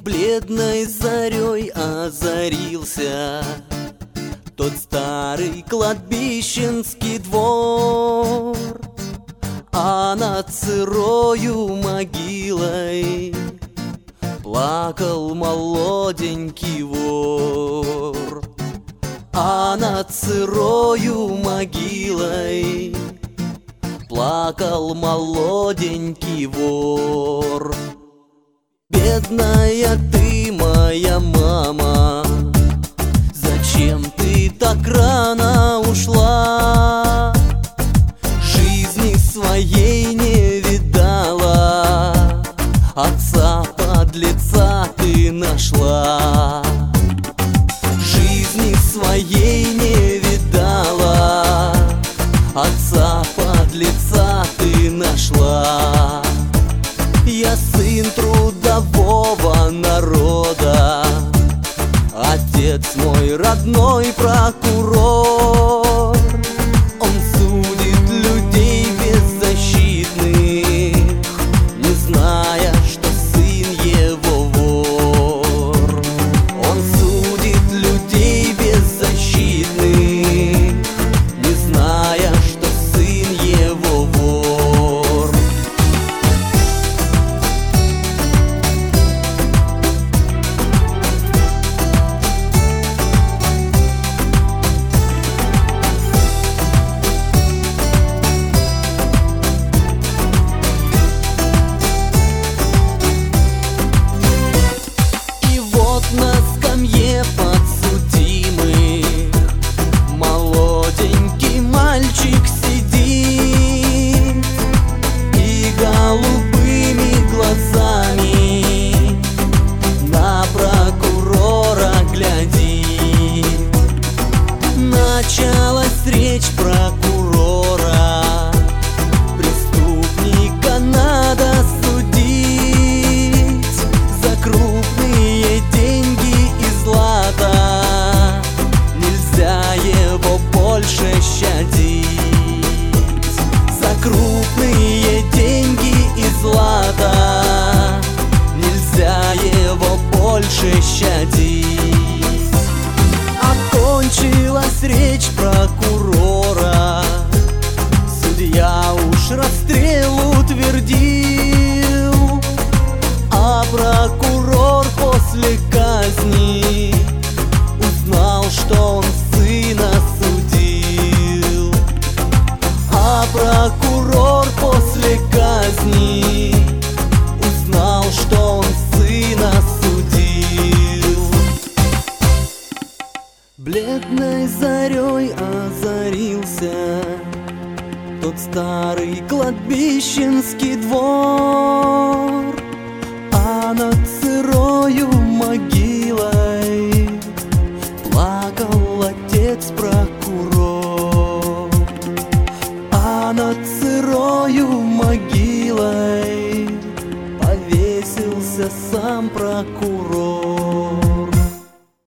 Бледной зарей озарился тот старый кладбищенский двор, а над сырою могилой плакал молоденький вор. А над сырою могилой плакал молоденький вор. Бедная ты, моя мама, зачем ты так рано ушла? Жизни своей не видала, отца подлеца ты нашла. Жизни своей не видала, отца подлеца ты нашла. Я сын трудового народа, отец мой родной прокурор. Он судит людей беззащитных, не зная, что сын его вор. Он судит людей беззащитных, не зная, что сын его вор. На скамье подсудимых молоденький мальчик сидит и голубыми глазами на прокурора глядит. Началась речь прокурора: преступника надо судить за крупные деньги и злато, нельзя его больше щадить. За крупные деньги и злато нельзя его больше щадить. Окончилась речь прокурора, судья уж расстрел утвердил, а прокурор после казни узнал, что он сына судил. А прокурор после казни узнал, что он сына судил. Бледной зарей озарился тот старый кладбищенский двор, а над сырою могилой плакал отец-прокурор. А над сырою могилой повесился сам прокурор.